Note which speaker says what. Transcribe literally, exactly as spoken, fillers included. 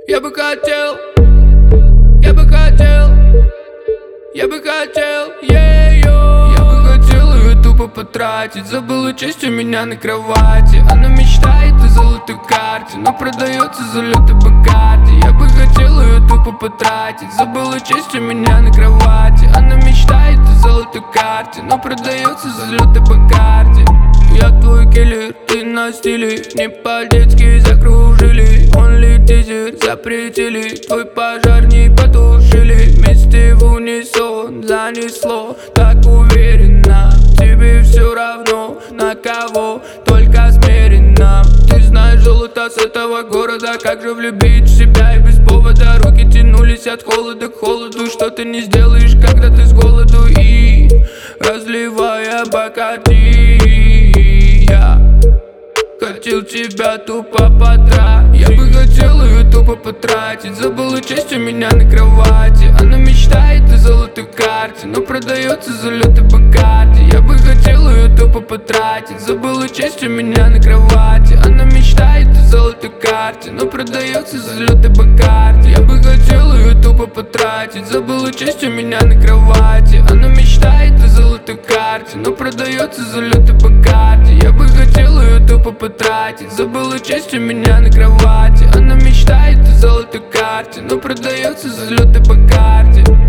Speaker 1: Я бы хотел, я бы хотел, я бы хотел, yeah-yo. Я бы хотел ее тупо потратить. Забыла честь у меня на кровати. Она мечтает о золотой карте, но продается за лютой Бакарди. Я бы хотел ее тупо потратить. Забыла честь у меня на кровати. Она мечтает о золотой карте, но продается за лютой Бакарди. Я твой киллер, ты на стиле. Не по-детски закружили. Only teaser запретили. Твой пожар не потушили. Вместе в унисон занесло. Так уверенно, тебе все равно на кого, только смиренно. Ты знаешь золото с этого города. Как же влюбить в себя и без повода. Руки тянулись от холода к холоду. Что ты не сделаешь, когда ты с голоду. И разливая Бакарди, я хотел тебя тупо потратить. Я бы хотел ее тупо потратить. Забыла честь у меня на кровати. Она мечтает о золотой карте, но продается за лютой Бакарди. Я бы хотел ее тупо потратить. Забыла честь у меня на кровати. Она мечтает о золотой карте, но продается за лютой Бакарди. Я бы хотел ее тупо потратить. Забыла честь у меня на кровати. Она мечтает о золотой карте, но продается за лютой Бакарди. Я бы хотел ее тупо потратить. Забыла честь у меня на кровати. Она мечтает о золотой карте, но продается за лютой Бакарди.